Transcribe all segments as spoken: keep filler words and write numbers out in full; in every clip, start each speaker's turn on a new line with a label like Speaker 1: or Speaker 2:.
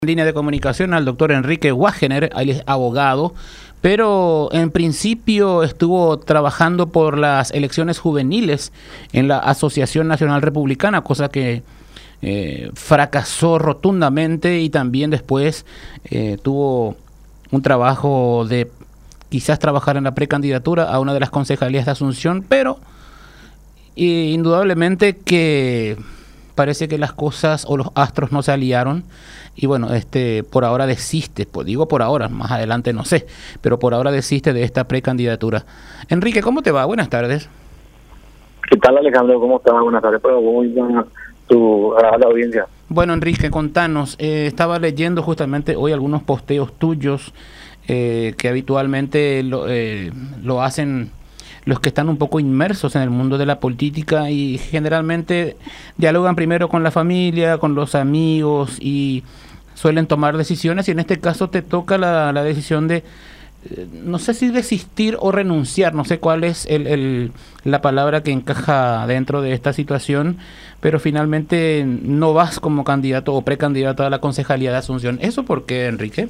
Speaker 1: En línea de comunicación al doctor Enrique Wagener, él es abogado, pero en principio estuvo trabajando por las elecciones juveniles en la Asociación Nacional Republicana, cosa que eh, fracasó rotundamente, y también después eh, tuvo un trabajo de quizás trabajar en la precandidatura a una de las concejalías de Asunción, pero eh, indudablemente que parece que las cosas o los astros no se aliaron. Y bueno, este por ahora desiste, pues digo por ahora, más adelante no sé, pero por ahora desiste de esta precandidatura. Enrique, ¿cómo te va? Buenas tardes.
Speaker 2: ¿Qué tal, Alejandro? ¿Cómo estás? Buenas tardes, pero muy buena tu, a la audiencia.
Speaker 1: Bueno, Enrique, contanos, eh, estaba leyendo justamente hoy algunos posteos tuyos eh, que habitualmente lo, eh, lo hacen los que están un poco inmersos en el mundo de la política y generalmente dialogan primero con la familia, con los amigos y suelen tomar decisiones, y en este caso te toca la, la decisión de, eh, no sé si desistir o renunciar, no sé cuál es el, el, la palabra que encaja dentro de esta situación, pero finalmente no vas como candidato o precandidato a la concejalía de Asunción. ¿Eso por qué, Enrique?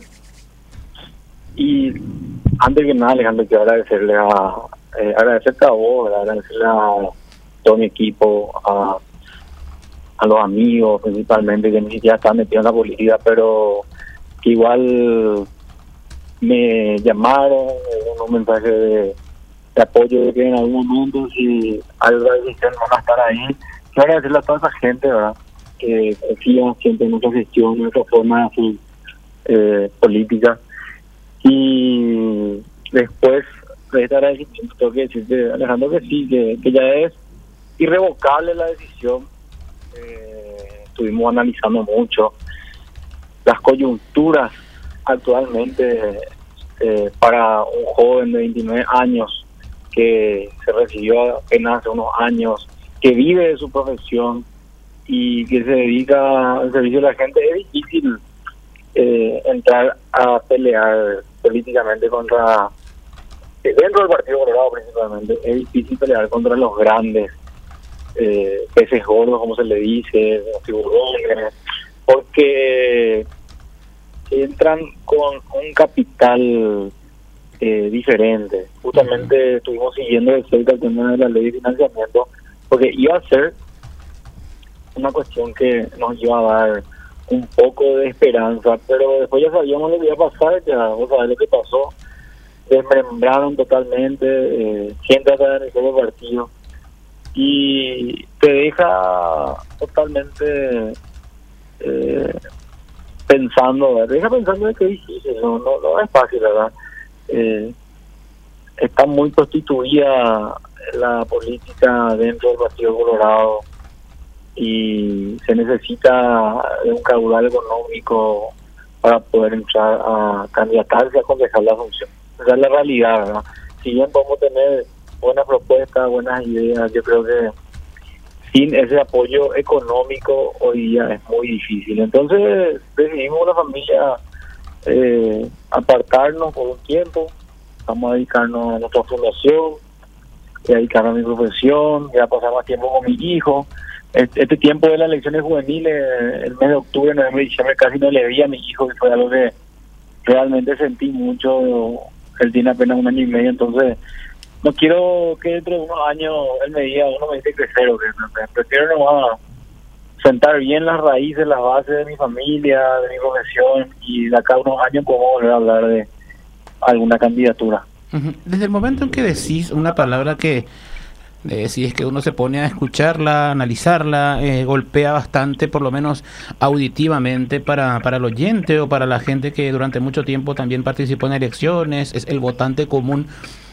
Speaker 2: Y antes que nada, Alejandro, quiero agradecerle a Eh, agradecerte a vos, agradecerle a todo mi equipo, a, a los amigos principalmente, que ni siquiera están metidos en la política, pero que igual me llamaron, un mensaje de, de apoyo, de que en algún momento, si hay otra decisión, van a estar ahí. Quiero agradecerle a toda esa gente, ¿verdad?, que confía siempre en nuestra gestión, en nuestra forma de hacer eh, política. Y después de esta agradecimiento, tengo que decirte, Alejandro, que sí, que, que ya es irrevocable la decisión. Eh, estuvimos analizando mucho las coyunturas actualmente eh, para un joven de veintinueve años que se recibió apenas hace unos años, que vive de su profesión y que se dedica al servicio de la gente. Es difícil eh, entrar a pelear políticamente contra, dentro del Partido Colorado principalmente, es difícil pelear contra los grandes eh, peces gordos, como se le dice, los tiburones, porque entran con un capital eh, diferente. Justamente estuvimos siguiendo de cerca el tema de la ley de financiamiento, porque iba a ser una cuestión que nos iba a dar un poco de esperanza, pero después ya sabíamos lo que iba a pasar, ya vos sabés lo que pasó. Desmembraron totalmente, eh, gente atrás del solo partido, y te deja totalmente eh, pensando, ¿verdad? Te deja pensando de que es difícil, no, no, no es fácil, ¿verdad? Eh, está muy prostituida la política dentro del Partido Colorado y se necesita de un caudal económico para poder entrar a candidatarse a concejal la Asunción. Esa es la realidad, ¿verdad? Si bien podemos tener buenas propuestas, buenas ideas, yo creo que sin ese apoyo económico hoy día es muy difícil. Entonces decidimos la familia eh, apartarnos por un tiempo, vamos a dedicarnos a nuestra fundación, a dedicarnos a mi profesión, ya pasar más tiempo con mi hijo. Este, este tiempo de las elecciones juveniles, el mes de octubre, noviembre y diciembre, casi no le vi a mi hijo, que fue algo que realmente sentí mucho. Él tiene apenas un año y medio, entonces no quiero que dentro de unos años él me diga, uno me dice crecer, o que me prefiero nomás sentar bien las raíces, las bases de mi familia, de mi profesión, y de acá a unos años podemos volver a hablar de alguna candidatura.
Speaker 1: Desde el momento en que decís una palabra que, eh, si es que uno se pone a escucharla, analizarla, eh, golpea bastante, por lo menos auditivamente, para, para el oyente o para la gente que durante mucho tiempo también participó en elecciones, es el votante común,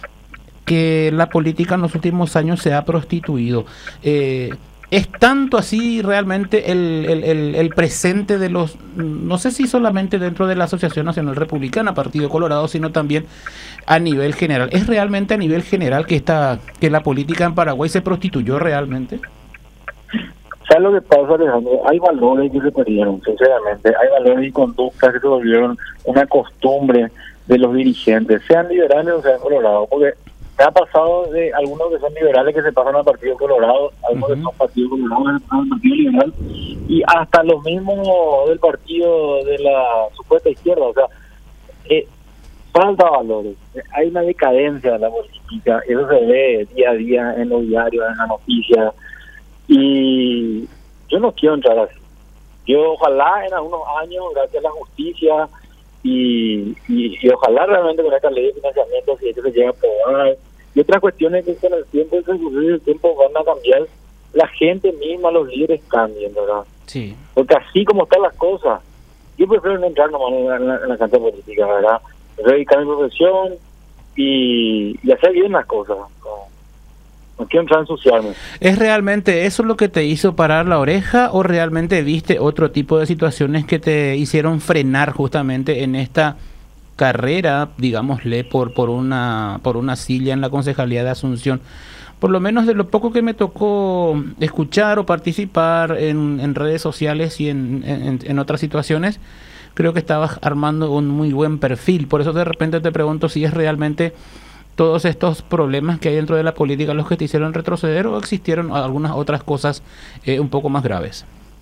Speaker 1: que la política en los últimos años se ha prostituido. Eh, ¿Es tanto así realmente el, el, el, el presente de los, no sé si solamente dentro de la Asociación Nacional Republicana, Partido Colorado, sino también a nivel general? ¿Es realmente a nivel general que esta, que la política en Paraguay se prostituyó realmente?
Speaker 2: ¿Sabes lo que pasa, Alejandro? Hay valores que se perdieron, sinceramente. Hay valores y conductas que se volvieron una costumbre de los dirigentes, sean liberales o sean colorados, porque me ha pasado de algunos que son liberales que se pasan al Partido Colorado, algunos
Speaker 1: Uh-huh.
Speaker 2: que son Partido Colorado que se pasan al Partido Liberal, y hasta los mismos del partido de la supuesta izquierda. O sea, eh, falta valores, hay una decadencia de la política, eso se ve día a día en los diarios, en las noticias, y yo no quiero entrar así. Yo ojalá en algunos años, gracias a la justicia, y, y, y ojalá realmente con esta ley de financiamiento, si esto se llega a aprobar, y otras cuestiones que con el tiempo, el transcurrir del tiempo van a cambiar, la gente misma, los líderes cambien, ¿verdad?
Speaker 1: Sí.
Speaker 2: Porque así como están las cosas, yo prefiero no entrar nomás en la, en la, en la cancha política, ¿verdad? Prefiero dedicar mi profesión y, y hacer bien las cosas. No, no quiero entrar a ensuciarme.
Speaker 1: ¿Es realmente eso lo que te hizo parar la oreja o realmente viste otro tipo de situaciones que te hicieron frenar justamente en esta carrera, digámosle, por por una por una silla en la Concejalía de Asunción? Por lo menos de lo poco que me tocó escuchar o participar en, en redes sociales y en, en, en otras situaciones, creo que estabas armando un muy buen perfil. Por eso de repente te pregunto si es realmente todos estos problemas que hay dentro de la política los que te hicieron retroceder o existieron algunas otras cosas eh, un poco más graves.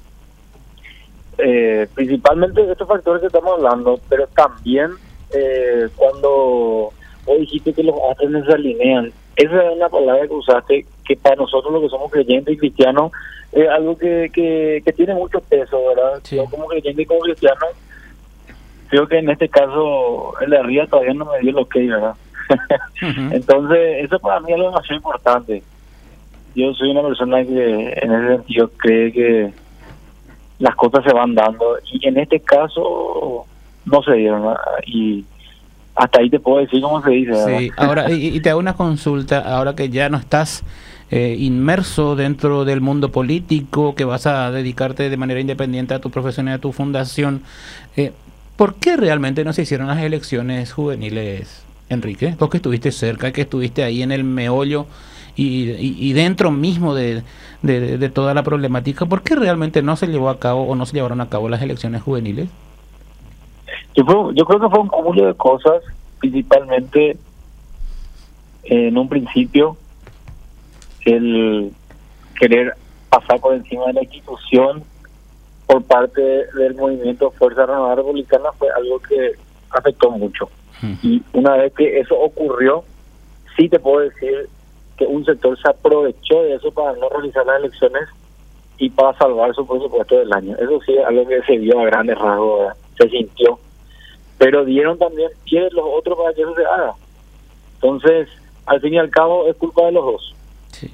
Speaker 2: Eh, principalmente de estos factores que estamos hablando, pero también eh, cuando vos dijiste que los astros no se alinean, esa es una palabra que usaste, que para nosotros los que somos creyentes y cristianos es algo que, que, que tiene mucho peso, ¿verdad?
Speaker 1: Sí.
Speaker 2: Yo como creyente y como cristiano, creo que en este caso el de arriba todavía no me dio el ok, ¿verdad? Uh-huh. Entonces, eso para mí es algo demasiado importante. Yo soy una persona que en ese sentido cree que las cosas se van dando y en este caso no se dieron, ¿verdad? Y hasta ahí te puedo decir cómo se dice, ¿verdad?
Speaker 1: Sí, ahora, y, y te hago una consulta, ahora que ya no estás eh, inmerso dentro del mundo político, que vas a dedicarte de manera independiente a tu profesión y a tu fundación, eh, ¿por qué realmente no se hicieron las elecciones juveniles, Enrique? Vos que estuviste cerca, que estuviste ahí en el meollo y, y, y dentro mismo de, de, de toda la problemática, ¿por qué realmente no se llevó a cabo o no se llevaron a cabo las elecciones juveniles?
Speaker 2: Yo creo, yo creo que fue un cúmulo de cosas, principalmente eh, en un principio el querer pasar por encima de la institución por parte del movimiento Fuerza Renovada Republicana fue algo que afectó mucho. Uh-huh. Y una vez que eso ocurrió, sí te puedo decir que un sector se aprovechó de eso para no realizar las elecciones y para salvar su presupuesto del año. Eso sí es algo que se vio a grandes rasgos, ¿verdad? Se sintió. Pero dieron también pie los otros para que eso se haga. Entonces, al fin y al cabo, es culpa de los dos.
Speaker 1: Sí.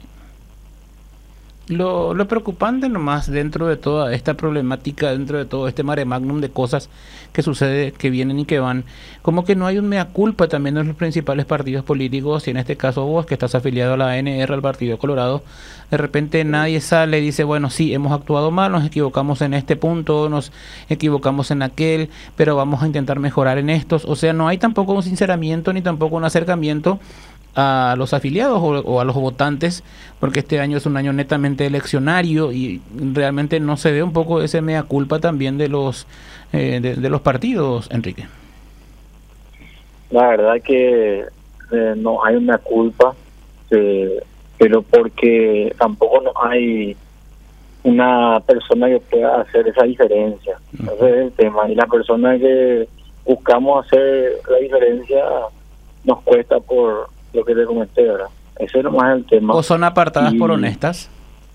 Speaker 1: Lo, lo preocupante nomás dentro de toda esta problemática, dentro de todo este mare magnum de cosas que sucede, que vienen y que van, como que no hay un mea culpa también de los principales partidos políticos, y en este caso vos, que estás afiliado a la A N R, al Partido Colorado, de repente nadie sale y dice, bueno, sí, hemos actuado mal, nos equivocamos en este punto, nos equivocamos en aquel, pero vamos a intentar mejorar en estos. O sea, no hay tampoco un sinceramiento ni tampoco un acercamiento a los afiliados o, o a los votantes, porque este año es un año netamente eleccionario y realmente no se ve un poco ese mea culpa también de los eh, de, de los partidos, Enrique.
Speaker 2: La verdad que eh, no hay una culpa, eh, pero porque tampoco no hay una persona que pueda hacer esa diferencia. Uh-huh. Ese es el tema, y la persona que buscamos hacer la diferencia nos cuesta por lo que te comenté, ¿verdad? Ese es nomás el tema.
Speaker 1: ¿O son apartadas y por honestas?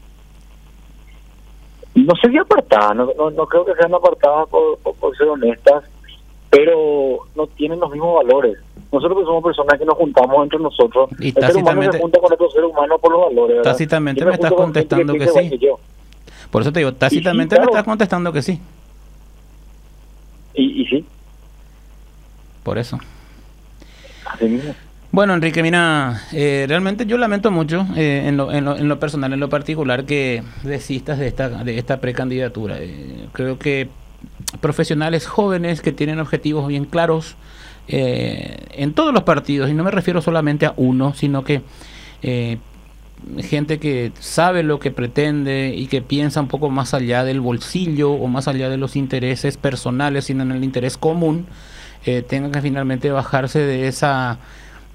Speaker 2: No sé si apartadas, no, no, no creo que sean apartadas por, por, por ser honestas, pero no tienen los mismos valores. Nosotros que somos personas que nos juntamos entre nosotros,
Speaker 1: y
Speaker 2: el ser humano se junta con otro ser humano por los valores, ¿verdad?
Speaker 1: Tácitamente me estás contestando que, que, que sí. Que por eso te digo, tácitamente sí, claro, me estás contestando que sí.
Speaker 2: Y, y sí.
Speaker 1: Por eso.
Speaker 2: Así mismo.
Speaker 1: Bueno, Enrique, mira, eh, realmente yo lamento mucho eh, en, lo, en, lo, en lo personal, en lo particular, que desistas de esta, de esta precandidatura. Eh, creo que profesionales jóvenes que tienen objetivos bien claros eh, en todos los partidos, y no me refiero solamente a uno, sino que eh, gente que sabe lo que pretende y que piensa un poco más allá del bolsillo o más allá de los intereses personales, sino en el interés común, eh, tengan que finalmente bajarse de esa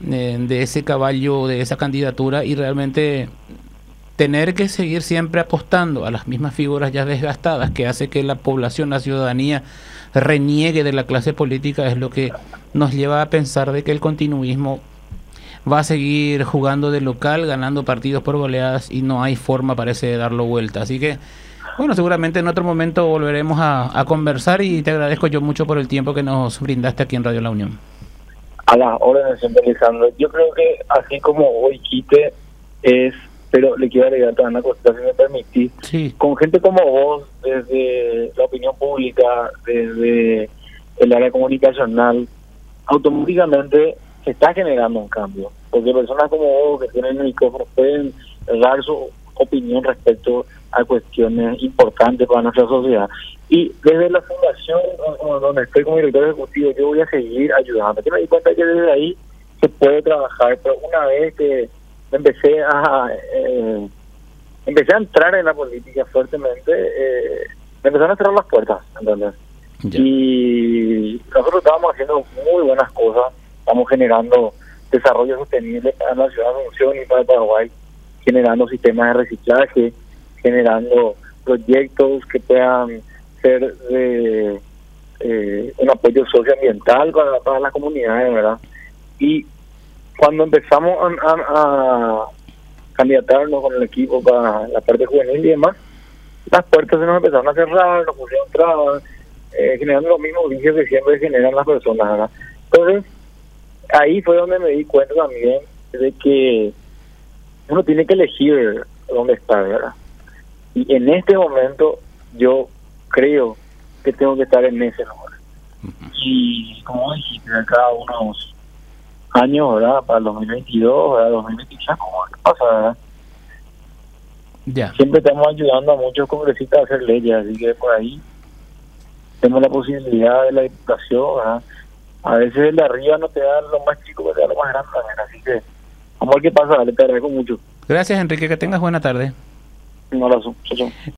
Speaker 1: eh, de ese caballo, de esa candidatura, y realmente tener que seguir siempre apostando a las mismas figuras ya desgastadas, que hace que la población, la ciudadanía, reniegue de la clase política, es lo que nos lleva a pensar de que el continuismo va a seguir jugando de local, ganando partidos por goleadas, y no hay forma, parece, de darlo vuelta. Así que, bueno, seguramente en otro momento volveremos a, a conversar, y te agradezco yo mucho por el tiempo que nos brindaste aquí en Radio La Unión.
Speaker 2: A las órdenes, siempre, Lisandro. Yo creo que así como hoy quite es, pero le quiero agregar también una cosa, si me permitís,
Speaker 1: Sí.
Speaker 2: con gente como vos, desde la opinión pública, desde el área comunicacional, automáticamente se está generando un cambio, porque personas como vos que tienen el micrófono pueden dar su opinión respecto a cuestiones importantes para nuestra sociedad. Y desde la fundación, donde estoy como director ejecutivo, yo voy a seguir ayudando. Yo me di cuenta que desde ahí se puede trabajar, pero una vez que empecé a eh, empecé a entrar en la política fuertemente, eh, me empezaron a cerrar las puertas, ¿entendés? Ya. Y nosotros estábamos haciendo muy buenas cosas, estamos generando desarrollo sostenible para la ciudad de Asunción y para Paraguay, generando sistemas de reciclaje, generando proyectos que puedan ser de eh, un apoyo socioambiental para, para las comunidades, ¿verdad? Y cuando empezamos a, a, a candidatarnos con el equipo para la parte juvenil y demás, las puertas se nos empezaron a cerrar, nos pusieron trabas, eh, generando los mismos vicios que siempre generan las personas, ¿verdad? Entonces, ahí fue donde me di cuenta también de que uno tiene que elegir dónde estar, ¿verdad? Y en este momento yo creo que tengo que estar en ese lugar. Y como dijiste, de acá unos años, ¿verdad? Para el dos mil veintidós, ¿verdad? dos mil veintitrés, ¿cómo pasa, verdad?
Speaker 1: Ya.
Speaker 2: Siempre estamos ayudando a muchos congresistas a hacer leyes, así que por ahí tenemos la posibilidad de la diputación, ¿verdad? A veces el de arriba no te da lo más chico, pero te da lo más grande también, así que vamos a ver qué pasa, dale, te agradezco mucho.
Speaker 1: Gracias, Enrique, que tengas buena tarde.
Speaker 2: Un abrazo, chao, chao.